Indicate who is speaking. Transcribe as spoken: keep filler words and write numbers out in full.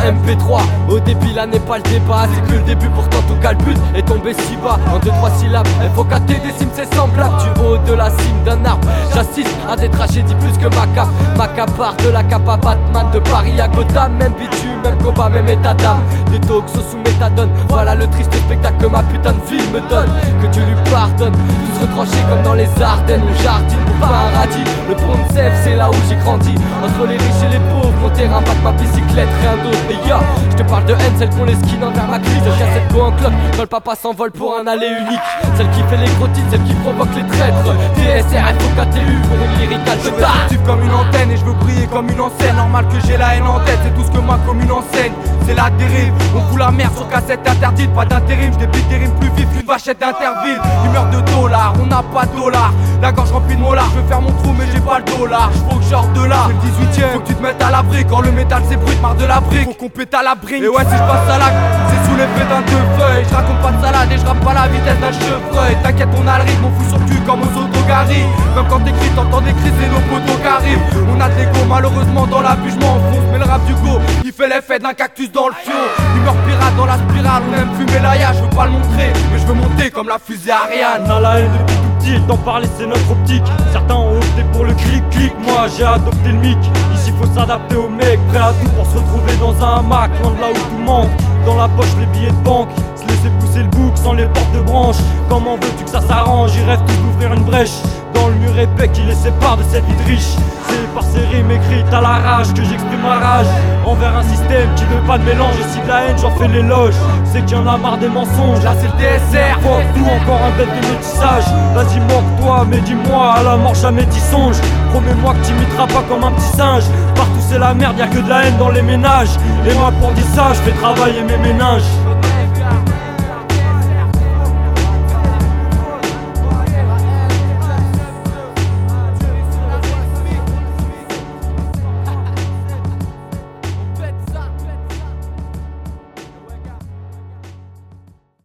Speaker 1: M P trois. Au débit là n'est pas le débat, c'est que le début, pourtant tout calbute est tombé si bas. En deux trois syllabes, F O K T décime c'est semblable. Du haut de la cime d'un arbre, j'assiste à des tragédies plus que macabre. Macapar de la capa Batman de Paris à Gotham. Même bitume, même combat, même état d'âme. Des toxos sous méthadone, voilà le triste spectacle que ma putain de vie me donne. Que tu lui pardonnes, tous retranchés comme dans les Ardennes. On jardine pour paradis, le pont de Sèvres c'est là où j'ai grandi. Entre les riches et les pauvres, mon terrain bat ma bicyclette, rien d'autre. Et ya, je te parle de haine, celle qu'on les skin envers ma crise. De cassette go en club, quand le papa s'envole pour un aller unique. Celle qui fait les grotines, celle qui provoque les traîtres. T S R, F O K T U pour une lyricale
Speaker 2: Je veux actif comme une antenne et je veux briller comme une enseigne. Normal que j'ai la haine en tête, c'est tout ce que ma commune enseigne. C'est la dérive, on fout la merde sur cassette interdite. Pas d'intérim, je débite des rimes plus vifs qu'une vachette d'Interville. Humeur de dollars, on n'a pas de dollars. La gorge remplie de molars, je veux faire mon trou mais j'ai pas le dollar. Faut que je sorte de là, c'est le dix-huitième. Faut que tu te mettes à l'abri quand le métal c'est brut, marre de la brique. Faut qu'on pète à la brique. Et ouais, si je passe à l'acte, c'est sous l'effet d'un deux feuilles. Je raconte pas de salade et je rappe pas la vitesse d'un chevreuil. T'inquiète, on a le rythme, on fout sur le cul comme aux autogaries. Même quand t'écris, t'entends des cris, c'est nos potos qui arrivent. On a de l'ego, malheureusement dans la bûche, je m'enfonce. Mais le rap du go, il fait l'effet d'un cactus dans le fion. Humeur pirate dans la spirale, on aime fumer l'aïa. Je veux pas le montrer, mais je veux monter comme la fusée Ariane.
Speaker 3: On a la haine depuis tout petit, t'en parler c'est notre optique. Certains ont opté pour le clic-clic, moi j'ai adopté le mic. Ici faut s'adapter aux mecs, prêts à tout pour se retrouver dans un hamac. Loin de là où tout manque, dans la poche les billets de banque. Se laisser pousser le bouc sans les portes de branche. Comment veux-tu que ça s'arrange? Ils rêvent tous d'ouvrir une brèche dans le mur épais qui les sépare de cette vie riche. C'est par ces rimes écrites à l'arrache que j'exprime ma rage envers un système qui veut pas de mélange. Et si de la haine j'en fais l'éloge, c'est qu'il y en a marre des mensonges.
Speaker 2: Là c'est le T S R,
Speaker 3: Fuck tout, encore un bête de métissage. Vas-y moque-toi, mais dis-moi, à la mort jamais t'y songes. Promets-moi que t'imiteras pas comme un petit singe. Partout c'est la merde, y'a que de la haine dans les ménages. Et moi pour dire ça, je fais travailler mes ménages.